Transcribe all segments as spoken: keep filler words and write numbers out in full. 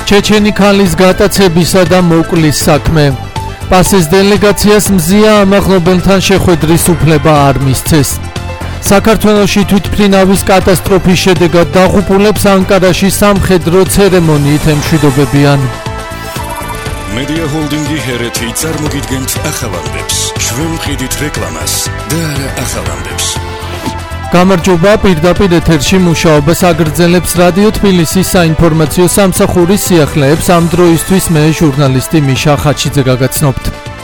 ჩეჩენი ქალის გატაცებისა და მოკლის საქმე. პასის დელეგაციას მზია ამაღლობელთან შეხვედრის უფლება არ მისცეს. საქართველოში თვითმფრინავის კატასტროფის შედეგად დაღუპულებს ანკარაში სამხედრო ცერემონიით ემშვიდობებიან. Media Holding-ი ჰერეთი წარმოგიდგენთ ახალამდებს. ჩვენ ვყიდით რეკლამას და არა ახალამდებს. გამარჯობა, პირდაპირ ეთერში მუშაობას აგრძელებს რადიო თბილისის საინფორმაციო სამსახურის სიახლეებს. ამ დროისთვის მე ჟურნალისტი მიშა ხაჩიძე გაგაცნობთ.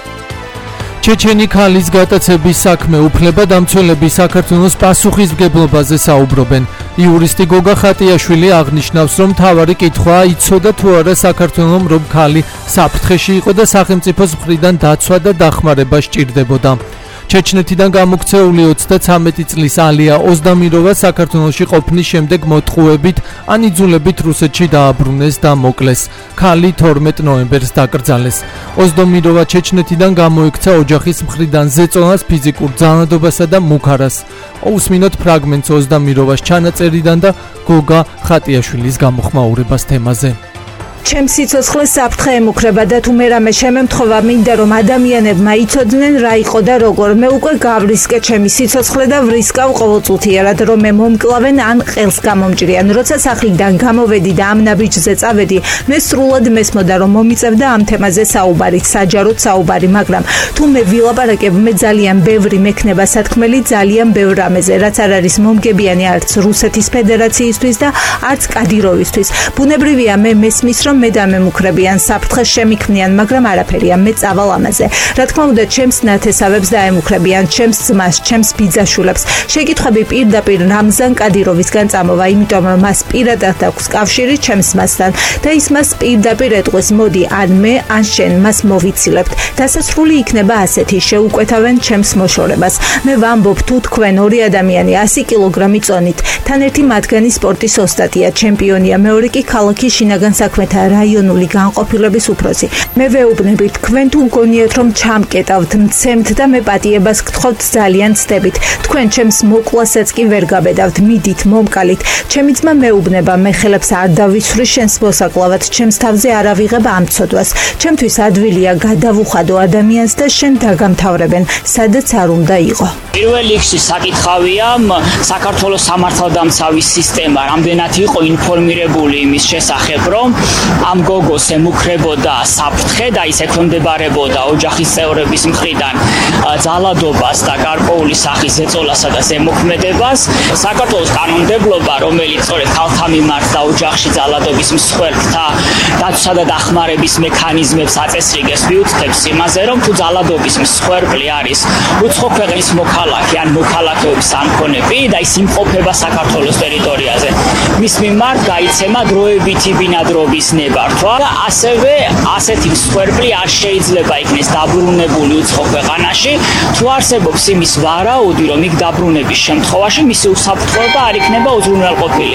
ჩეჩენი ქალის გატაცების საქმე უფლებადამცველები საქართველოს პასუხისმგებლობაზე საუბრობენ. იურისტი გოგა ხატიაშვილი აღნიშნავს, რომ მთავარი კითხვაა იცოდა თუ არა საქართველომ, რომ ქალი საფრთხეში იყო და სახელმწიფოს მხრიდან დაცვა და დახმარება სჭირდებოდა. ჩეჩნეთიდან გამოქცეული ოცდათვრამეტი წლის ალია ოზდამიროვა საქართველოში ყოფნის შემდეგ მოტყუებით ან იძულებით რუსეთში დააბრუნეს და მოკლეს. ქალი თორმეტ ნოემბერს დაკრძალეს. ოზდამიროვა ჩეჩნეთიდან გამოიქცა ოჯახის მხრიდან ზეწონას, ფიზიკურ ძალადობასა და მუქარას. უსმინოთ ფრაგმენტს ოზდამიროვას ჩანაწერიდან და გოგა ხატიაშვილის გამოხმაურებას თემაზე. ჩემს სიცოცხლეს საფრთხე ემუქრება და თუ მე რამე შემემთხოვა მინდა რომ ადამიანებმა იცოდნენ რა იყო და როგორ. მე უკვე გავრისკე ჩემი სიცოცხლე და ვრისკავ ყოველწუთიურად რომ მე მომკლავენ ან ყელს გამომჭრიან. როცა სახლიდან გამოვედი და ამ ნაბიჯზე წავედი, მე სრულად მესმოდა რომ მომიწევდა ამ თემაზე საუბარი, საჯაროდ საუბარი, მაგრამ თუ მე ვილაპარაკებ, მე ძალიან ბევრი მექნება სათქმელი ძალიან ბევრ რამეზე, რაც არ არის მომგებიანი არც რუსეთის ფედერაციისთვის და არც კადიროვისთვის. ბუნებრივია მე მესმის რომ მე დამემუქრებიან, საფრთხეს შემიქმნიან, მაგრამ არაფერია, მე წავალ ამაზე. რა თქმა უნდა, ჩემს ნათესავებს დაემუქრებიან, ჩემს ძმას, ჩემს ბიძაშვილებს. შეკითხვები პირდაპირ რამზან კადიროვისგან წამოვა, იმიტომ რომ მას პირადად აქვს კავშირი ჩემს მასთან და ის მას პირდაპირ ეტყვის, მოდი, ან მე, ან შენ მას მოვიცილებთ. დასასრული იქნება ასეთი, შეუკვეთავენ ჩემს მოშორებას. მე ვამბობ, თუ თქვენ ორი ადამიანი ასი კილოგრამი წონით, თან ერთი მათგანი სპორტის ოსტატია, ჩემპიონია, მეორე კი ქალაქის შინაგან საქმეთა რაიონული განყოფილების უფროსი. მე ვეუბნები თქვენ თუ მგონიათ რომ ჩამკეტავთ, მცემთ და მე პატიებას გთხოვთ, ძალიან ცდებით. თქვენ ჩემს მოკლასაც კი ვერ გაბედავთ, მიდით, მომკალით. ჩემი ძმა მეუბნება, მე ხელებს არ დავისვრი შენს მოსაკლავად, ჩემს თავზე არ ავიღებ ამ ცოდვას. ჩემთვის ადვილია გადავუხადო ადამიანს და შენ დაგამთავრებენ, სადაც არ უნდა იყო. პირველ რიგში საკითხავია საქართველოს სამართალდამცავი სისტემა რამდენად იყო ინფორმირებული იმის შესახებ, რომ ამ გოგოს ემუქრებოდა საფრთხე და ის ექვემდებარებოდა ოჯახის წევრების მხრიდან ძალადობას და გარკვეული სახის ზეწოლასა და ზემოქმედებას. საქართველოს კანონმდებლობა, რომელიც სწორედ ქალთა მიმართ და ოჯახში ძალადობის მსხვერპლთა დაცვისა და დახმარების მექანიზმებს აწესრიგებს, მიუთითებს იმაზე, რომ თუ ძალადობის მსხვერპლი არის უცხო ქვეყნის მოქალაქე ან მოქალაქეობის სამქონები და ის იმყოფება საქართველოს ტერიტორიაზე, მის მიმართ გაიცემა დროებითი ბინადრობის ნებართვა და ასევე ასეთი მსხვერპლი არ შეიძლება იქნეს დაბრუნებული უცხო ქვეყანაში, თუ არსებობს იმის ვარაუდი, რომ იქ დაბრუნების შემთხვევაში მისი უსაფრთხოება არ იქნება უზრუნველყოფილი.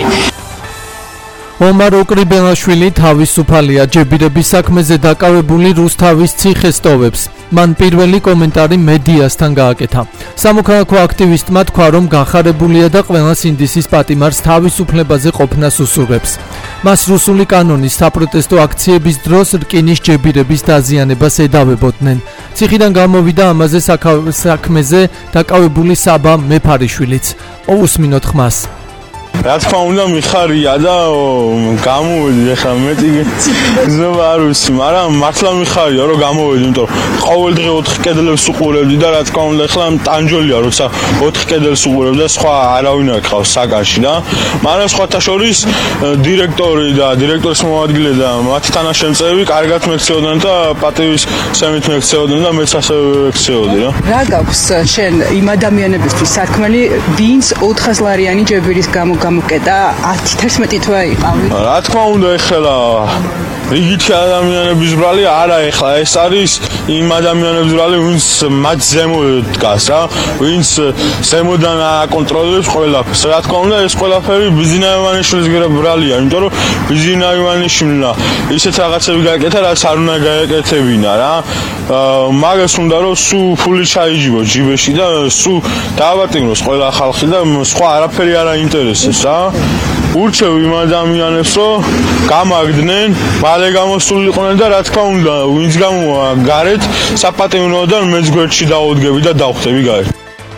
ომარ ოკრიბელაშვილი თავისუფალია, ჯებირების საქმეზე დაკავებული რუსთავის ციხეს ტოვებს. მან პირველი კომენტარი მედიასთან გააკეთა. სამოქალაქო აქტივისტმა თქვა, რომ გახარებულია და ყველა სინდისის პატიმარს თავისუფლებაზე ყოფნას უსურვებს. მას რუსული კანონის საპროტესტო აქციების დროს რკინის ჯებირების დაზიანებას ედავებოდნენ. ციხიდან გამოვიდა ამაზე საქმეზე დაკავებული საბა მეფარიშვილიც. უსმინოთ ხმას. რა თქმა უნდა მიხარია და გამოვედი ახლა მეტი ზომა არ ვიცი, მაგრამ მართლა მიხარია რომ გამოვედი, იმიტომ ყოველდღე ოთხ კედლებს უყურებდი და რა თქმა უნდა ახლა ტანჯოლია როცა ოთხ კედელს უყურებ და სხვა არავინ არ ყავს საკანში და მაგრამ სხვათა შორის დირექტორი და დირექტორის მოადგილე და მათი თანაშემწეები კარგად მექცეოდნენ და პატივის სემით მექცეოდნენ და მეც ასევე მექცეოდი რა. რა გაქვს შენ იმ ადამიანებისთვის სარქმელი, ვინც ოთხასლარიანი ჯებირის გამო გამოკეტა ათი თერთმეტი თვე იყავი? რა თქმა უნდა ეხლა რიგითი ადამიანების ბრალი არა, ეხლა ეს არის იმ ადამიანების ბრალი, ვინც მათ ზემო დგას რა, ვინც ზემოდან აკონტროლებს ყველაფერს. რა თქმა უნდა ეს ყველაფერი ბიზინა ივანიშვილის ბრალია, იმიტომ რომ ბიზინა ივანიშვილმა ისეთ რაღაცები გააკეთა, რაც არ უნდა გაეკეთებინა რა. მაგას უნდა რომ სულ ფული ჩაიჯიბო ჯიბეში და სულ დაავატიმროს ყველა ხალხი და სხვა არაფერი არ აინტერესებს რა. ურჩევ იმ ადამიანებს, რომ გამაგდნენ, მალე გამოსულიყვნენ და რა თქმა უნდა, ვინც გამოვა გარეთ, საპატიმროდან მეც გვერდში დავუდგები და დავხვდები გარეთ.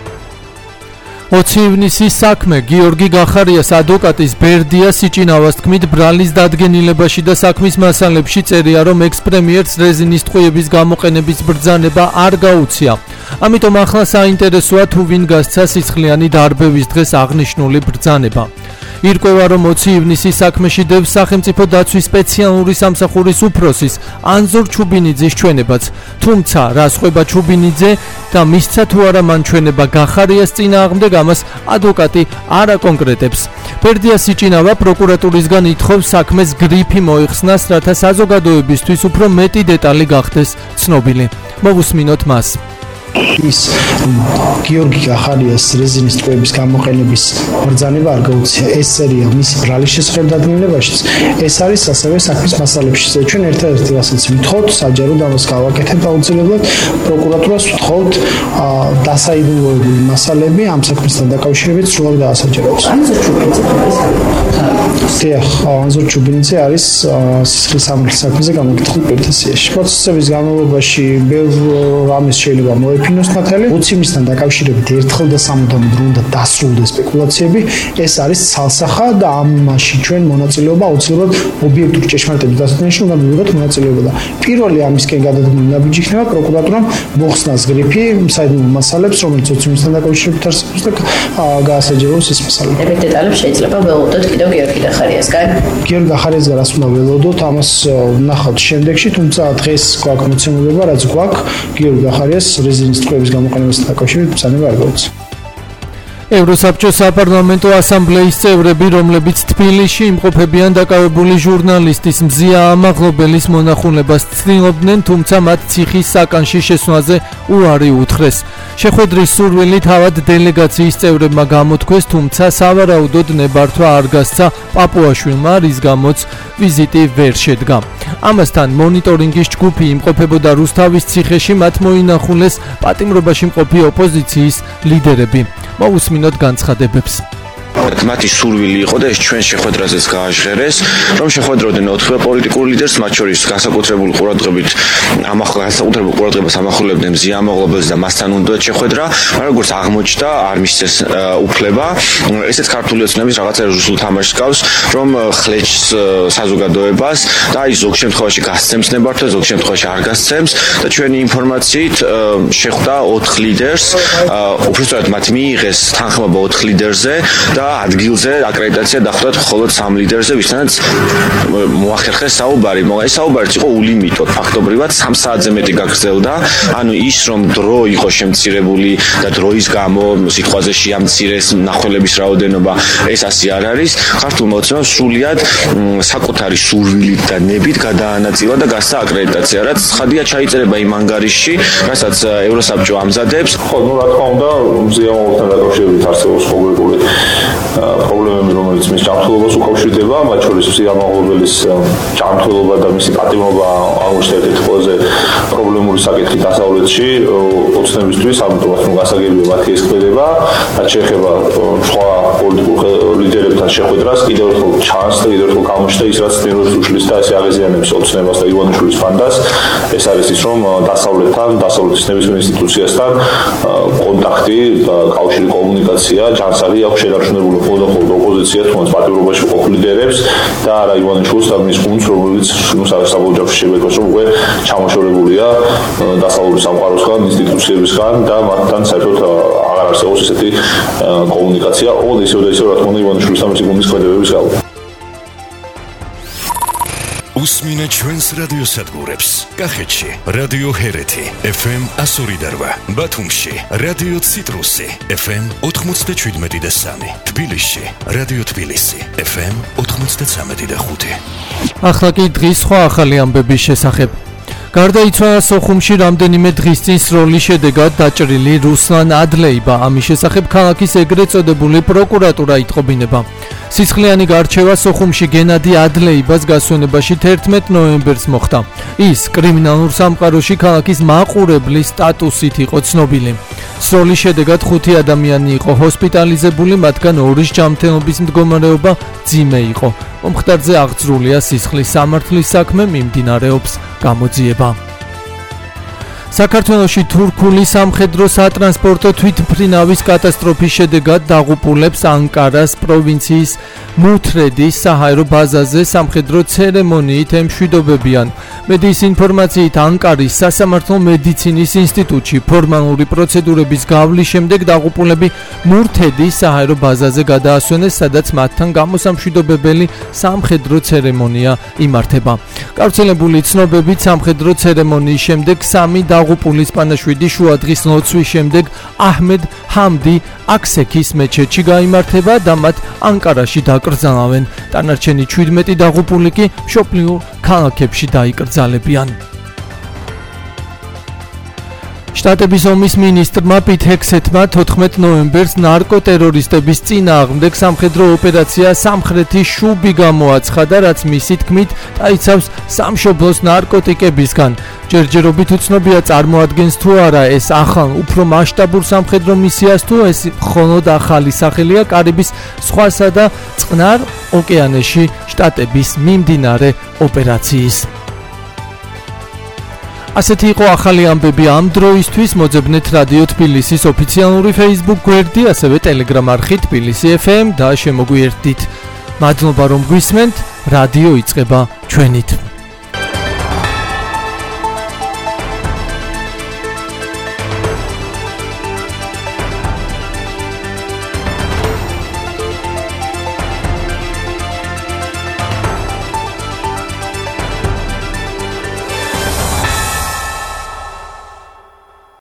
ოცი ივნისის საქმე გიორგი გახარიას ადვოკატის ბერდია სიჭინავას თქმით ბრალის დადგენილებაში და საქმის მასალებში წერია რომ ექს-პრემიერს რეზინის ტყვიების გამოყენების ბრძანება არ გაუწია. ამიტომ ახლა საინტერესოა თუ ვინ გასცა სისხლიანი დარბევის დღეს აღნიშნული ბრძანება. ირკვევა რომ ოცი ივნისის საქმეში დევს სახელმწიფო დაცვის სპეციალური სამსახურის უფროსის ანზორ ჩუბინიძის ჩვენებაც, თუმცა რა სხვება ჩუბინიძე და მისცა თუ არა მან ჩვენება გახარიას წინააღმდეგ ამას ადვოკატი არ აკონკრეტებს. ბერდია სიჭინავა პროკურატურისგან ითხოვს საქმეს გრიფი მოიხსნას, რათა საზოგადოებისთვის უფრო მეტი დეტალი გახდეს ცნობილი. მოვუსმინოთ მას. ის გიორგი გახარიას რეზინის ტყვეების გამოყენების ბრძანება არ გაუწია. ეს წერია მისი ბრალის შესახებ დადგენილებაშიც. ეს არის ასევე საქმის მასალებში. ჩვენ ერთადერთი რასაც ვითხოვთ, საჯაროდ ამას გავაკეთებთ აუცილებლად. პროკურატურას ვთხოვთ დასაიდუმლოებული მასალები ამ საქმესთან დაკავშირებით სრულად გაასაჯაროს. ანზორ ჩუბინიძე დიახ, ანზორ ჩუბინიძე არის სისხლის სამართლის საქმეზე გამოკითხულ პირთა სიაში. პროცესების განმავლობაში ბევრ რამეს შეიძლება მოეფინოს ნათელი. ოცი ივნისთან დაკავშირებით ერთხელ და სამუდამოდ უნდა დასრულდეს სპეკულაციები. ეს არის ცალსახა და ამაში ჩვენ მონაწილეობა აუცილებლად ობიექტური ჭეშმარიტების დასადგენაში უნდა მივიღოთ მონაწილეობა და პირველი ამისკენ გადადგმული ნაბიჯი იქნება პროკურატურამ მოხსნას გრიფი საიდუმლო მასალებს, რომელიც ოცი ივნისთან დაკავშირებით არსებობს და გაასაჯაროს ეს მასალები. ეგრეთ დეტალებს შეიძლება ველოდოთ კიდევ გიორგი გახარიასგან. გიორგი გახარიასგან რას უნდა ველოდოთ, ამას ვნახავთ შემდეგში, თუმცა დღეს გვაქვს მოცემულობა, რაც გვაქვს გიორგი გახარიას რეზინის ტყვეების გამოყენებასთან დაკავშირებით ბრძანება არ გაუწია. ევროსაბჭოს საპარლამენტო ასამბლეის წევრები, რომლებიც თბილისში იმყოფებიან დაკავებული ჟურნალისტის მზია ამაღლობელის მონახულებას ცდილობდნენ, თუმცა მათ ციხის საკანში შესვლაზე უარი უთხრეს. შეხვედრის სურვილით თავად დელეგაციის წევრებმა გამოთქვეს, თუმცა სავარაუდოდ ნებართვა არ გასცა პაპუაშვილმა, რის გამოც ვიზიტი ვერ შედგა. ამასთან მონიტორინგის ჯგუფი იმყოფებოდა რუსთავის ციხეში, მათ მოინახულეს პატიმრობაში მყოფი ოპოზიციის ლიდერები. მოვუსმინოთ განცხადებებს. მათი სურვილი იყო და ეს ჩვენ შეხვედრაზეც გააჟღერეს, რომ შეხვედროდნენ ოთხივე პოლიტიკურ ლიდერს, მათ შორის განსაკუთრებული ყურადღებით ამახლა განსაკუთრებულ ყურადღებას ამახვილებდნენ მზია ამაღლობელს და მასთან უნდა შეხვედრა, მაგრამ როგორც აღმოჩნდა, არ მისცეს უფლება. ესეც ქართული ოცნების რაღაცა რუსულ თამაშს გავს, რომ ხლეჭს საზოგადოებას და აი ზოგ შემთხვევაში გასცემს ნებართვა, ზოგ შემთხვევაში არ გასცემს და ჩვენი ინფორმაციით შეხვდა ოთხ ლიდერს, უბრალოდ მათ მიიღეს თანხმობა ოთხ ლიდერზე და ადგილზე აკრედიტაცია დახვდათ მხოლოდ სამ ლიდერზე, ვისთანაც მოახერხეს საუბარი. ეს საუბარიც იყო ულიმიტოდ, ფაქტობრივად სამ საათზე მეტი გაგრძელდა. ანუ ის რომ დრო იყო შემცირებული და დროის გამო სიტყვაზე შეამცირეს მნახველების რაოდენობა, ეს ასე არ არის. ქართულმა ოცნებამ სრულიად საკუთარი სურვილით და ნებით გადაანაწილა და გასცა აკრედიტაცია, რაც ცხადია ჩაიწერება იმ ანგარიშში, რასაც ევროსაბჭო ამზადებს. ხო, ну რა თქმა უნდა, მზია ამაღლობელთან დაკავშირებით არსებობს ყოველგვარი პრობლემები, რომელიც მის ჯანმრთელობას უკავშირდება, მათ შორის მზია ამაღლობელის ჯანმრთელობა და მისი პატიმრობა აღმოჩნდა ერთ-ერთი ყველაზე პრობლემური საკითხი დასავლეთში ოცნებისთვის, ამიტომაც ნუ გასაგებია მათი ეს ქმედება, რაც შეეხება სხვა პოლიტიკურ ლიდერებთან შეხვედრას, კიდევ ერთხელ ჩანს და კიდევ ერთხელ გამოჩნდა ის, რაც ნიროზ უშლის და ესე აღეზიანებს ოცნებას და ივანიშვილის ფანდას. ეს არის ის, რომ დასავლეთთან, დასავლეთის ნებისმიერ ინსტიტუციასთან კონტაქტი და კავშირი კომუნიკაცია ჯანსაღი აქვს შენარჩუნებული მხოლოდ მხოლოდ ოპოზიცია, თუმცა პატიმრობაში მყოფ ლიდერებს და არა ივანიშვილს და მის გუნდს, რომელიც საბოლოო შედეგებს რომ უკვე ჩამოშორებულია დასავლური სამყაროსგან, ინსტიტუციებისგან და მათთან საერთოდ აღარ არსებობს ესეთი კომუნიკაცია, ოღონდ ისევ და ისევ რა თქმა უნდა ივანიშვილის და მისი გუნდის ქმედებების გამო. უსმინე ჩვენს რადიოსადგურებს. კახეთში რადიო ჰერეთი ეფ ემ εκατო ორი და რვა, ბათუმში რადიო ციტრუსი ეფ ემ ოთხმოცდაშვიდმეტი და სამი, თბილისში რადიო თბილისი ეფ ემ ოთხმოცდაცამეტი და ხუთი. ახლა კი დღის სხვა ახალი ამბების შესახებ. გარდაიცვალა სოხუმში რამდენიმე დღის წინ სროლის შედეგად დაჭრილი რუსლან ადლეიბა. ამის შესახებ ქალაქის ეგრეთ წოდებული პროკურატურა იტყობინება. სისხლიანი გარჩევა სოხუმში გენადი ადლეიბას გასვენებაში თერთმეტ ნოემბერს მოხდა. ის კრიმინალურ სამყაროში ქალაქის მაყურებლის სტატუსით იყო ცნობილი. სროლის შედეგად ხუთი ადამიანი იყო ჰოსპიტალიზებული, მათგან ორის ჯანმრთელობის მდგომარეობა მძიმე იყო. მომხდარზე აღძრულია სისხლის სამართლის საქმე, მიმდინარეობს გამოძიება. საქართველოში თურქული სამხედრო სატრანსპორტო თვითმფრინავის კატასტროფის შედეგად დაღუპულებს ანკარას პროვინციის მუთრედის საჰაერო ბაზაზე სამხედრო ცერემონიით ემშვიდობებიან. მედიის ინფორმაციით ანკარის სასამართლო მედიცინის ინსტიტუტში ფორმალური პროცედურების გავლის შემდეგ დაღუპულები მუთრედის საჰაერო ბაზაზე გადაასვენეს, სადაც მათთან გამოსამშვიდობებელი სამხედრო ცერემონია იმართება. გავრცელებული ცნობებით სამხედრო ცერემონიის შემდეგ სამი დაღუპული სპანაშვიდი შუადღის ლოცვის შემდეგ აჰმედ ჰამდი აქსექის მეჩეთში გაიმართება და მათ ანკარაში დაკრძალავენ. დანარჩენი ჩვიდმეტი დაღუპული კი მშობლიურ ქალაქებში დაიკრძალებიან. შტატების ომის მინისტრმა პიტ ჰექსეტმა თოთხმეტ ნოემბერს ნარკოტერორისტების წინააღმდეგ სამხედრო ოპერაცია სამხრეთის შუბი გამოაცხადა, რაც მისი თქმით დაიცავს სამშობლოს ნარკოტიკებისგან. ჯერჯერობით უცნობია წარმოადგენს თუ არა ეს ახალ უფრო მასშტაბურ სამხედრო მისიას, თუ ეს მხოლოდ ახალი სახელია კარიბის ზღვასა და წყნარ ოკეანეში შტატების მიმდინარე ოპერაციის. ასეთი იყო ახალი ამბები ამ დროისთვის. მოძებნეთ რადიო თბილისის ოფიციალური Facebook გვერდი, ასევე Telegram არხი თბილისი ეფ ემ და შემოგვიერთდით. მადლობა რომ გვისმენთ. რადიო იწყება ჩვენით.